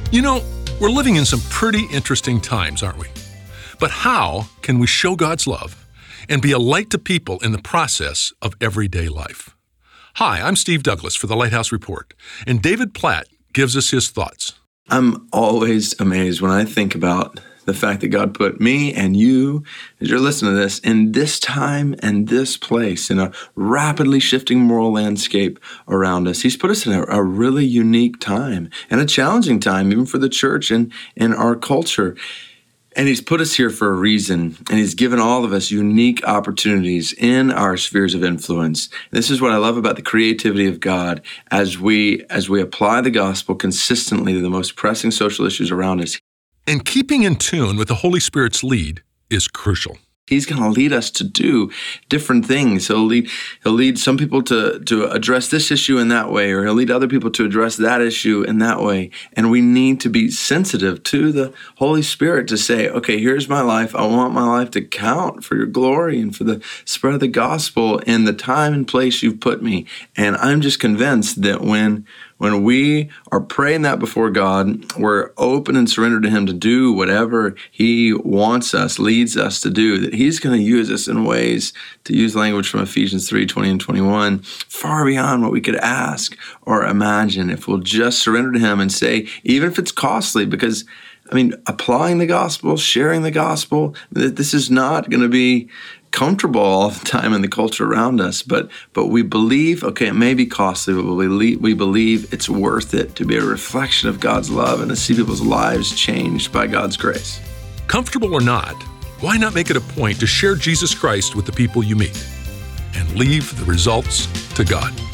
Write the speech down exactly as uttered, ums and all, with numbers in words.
You know, we're living in some pretty interesting times, aren't we? But how can we show God's love and be a light to people in the process of everyday life? Hi, I'm Steve Douglas for the Lighthouse Report, and David Platt gives us his thoughts. I'm always amazed when I think about the fact that God put me and you, as you're listening to this, in this time and this place, in a rapidly shifting moral landscape around us. He's put us in a, a really unique time and a challenging time, even for the church and, and our culture. And he's put us here for a reason, and he's given all of us unique opportunities in our spheres of influence. This is what I love about the creativity of God as we as we apply the gospel consistently to the most pressing social issues around us. And keeping in tune with the Holy Spirit's lead is crucial. He's going to lead us to do different things. He'll lead he'll lead some people to, to address this issue in that way, or he'll lead other people to address that issue in that way. And we need to be sensitive to the Holy Spirit to say, okay, here's my life. I want my life to count for your glory and for the spread of the gospel in the time and place you've put me. And I'm just convinced that when When we are praying that before God, we're open and surrendered to Him to do whatever He wants us, leads us to do, that He's going to use us in ways, to use language from Ephesians three, twenty and twenty-one, far beyond what we could ask or imagine if we'll just surrender to Him and say, even if it's costly, because, I mean, applying the gospel, sharing the gospel, this is not going to be comfortable all the time in the culture around us, but but we believe, okay, it may be costly, but we believe, we believe it's worth it to be a reflection of God's love and to see people's lives changed by God's grace. Comfortable or not, why not make it a point to share Jesus Christ with the people you meet and leave the results to God?